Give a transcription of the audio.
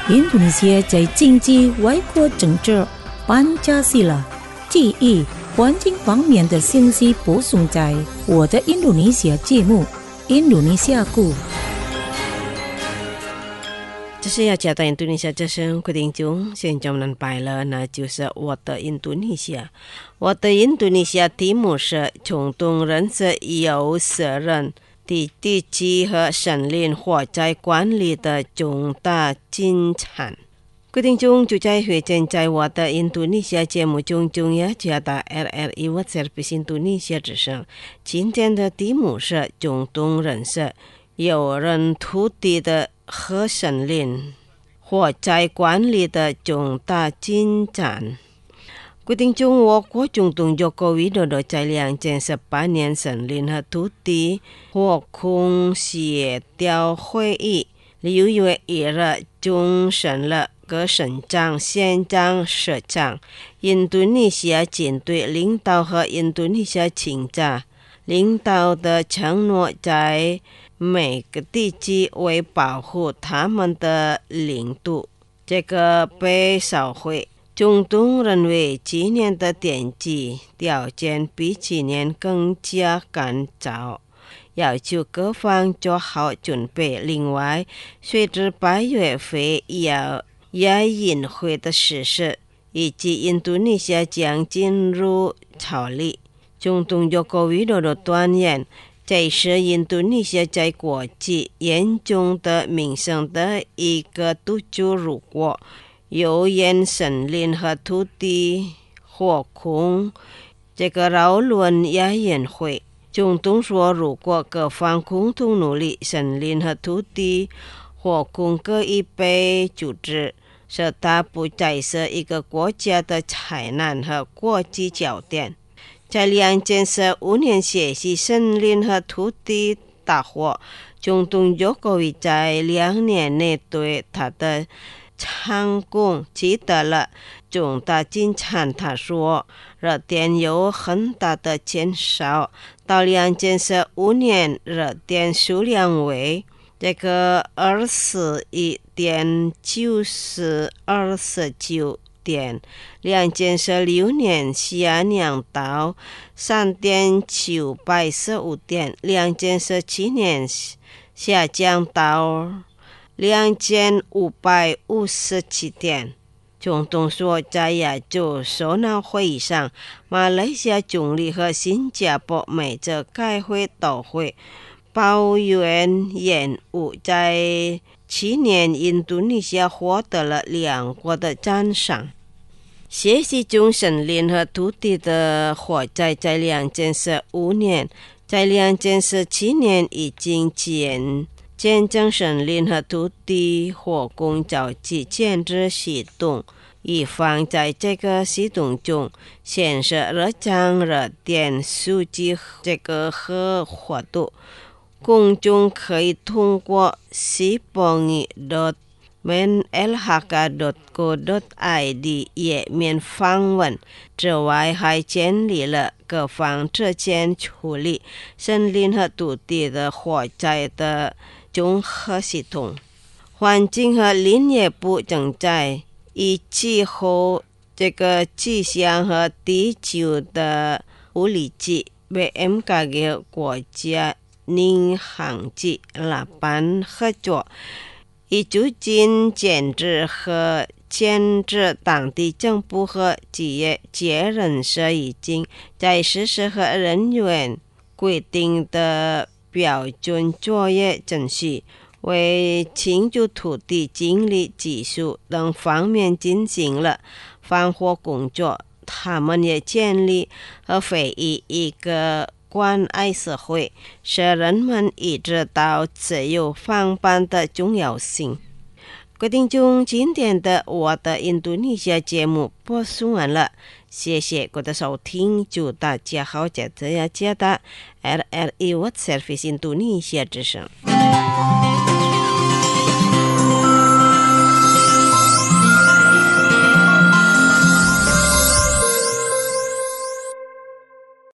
印度尼西亚在经济、外国政治、搬家系了记忆、环境方面的信息播送在我的印度尼西亚节目《印度尼西亚故》。 这是要讲到印度尼西亚这声规定中，现在我们摆了，那就是我的印度尼西亚。我的印度尼西亚题目是中东人是有责任地基和森林火灾管理的重大进展。规定中就在会见在我的印度尼西亚节目中也讲到 RRI World Service 印度尼西亚之声。今天的题目是中东人是有人土地的和森林火灾管理的重大进展。规定中我国中东有个Widodo在2018年森林和土地火控协调会议6月1日终审了各省长、县长、市长、印度尼西亚军队领导和印度尼西亚警察领导的承诺，在每个地区为保护他们的领土。这个被烧毁，中东认为今年的天气条件比去年更加干燥，要求各方做好准备。另外，随着8月份亚运会的实施，以及印度尼西亚将进入草历，中东有个Widodo断言，这是印度尼西亚在国际严重的民生的一个赌注。如果有沿森林和土地火控这个扰乱亚运会，中东说如果各方共同努力，森林和土地火控可以被阻止，使它不再是一个国家的灾难和国际焦点。在2015年学习森林和土地大火，中东有个位在2年内对他的成功取得了重大进展。他说，热电有很大的减少，到2015年热电数量为这个21.929点，2016年下降到3.915点，2017年下降到2557点。中东说，在亚洲首脑会议上，马来西亚总理和新加坡每周开会都会抱怨延误。在去年，印度尼西亚获得了2国的赞赏。学习中森林和土地的火灾在2015年，在2017年已经见证森林和土地火控召集前置行动，以防在这个行动中显示热涨热电数据这个和活动。公众可以通过sipongi.menlhk.co.id 页面访问。之外，还建立了各方之间处理森林和土地的火灾的综合系统。环境和林业部正在以气候这个气象和地球的物理局 BMKG 国家领航局拉班合作，以促进建制和建制当地政府和企业界人士已经在实施和人员规定的标准作业程序，为庆祝土地经理技术等方面进行了防火工作。他们也建立和培育一个关爱社会，使人们意识到自由防范的重要性。规定中今天的我的印度尼西亚节目播送完了，谢谢各位的收听，祝大家好，这样接的 RRI World Service 印度尼西亚之声。